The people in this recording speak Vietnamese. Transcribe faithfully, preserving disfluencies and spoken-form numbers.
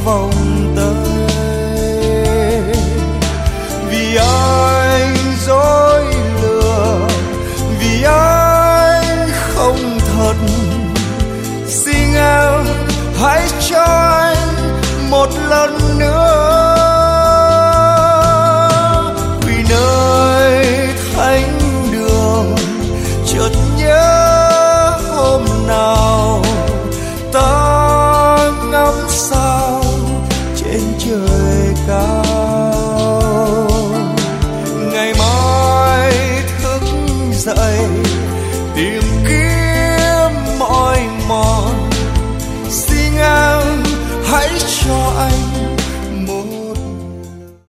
vòng tay. Vì anh dối lừa, vì anh không thật, xin em hãy cho anh một lần nữa. Vì nơi thánh đường chợt nhớ hôm nào ta ngắm sao trên trời cao. Ngày mai thức dậy tìm kiếm mỏi mòn, xin em hãy cho anh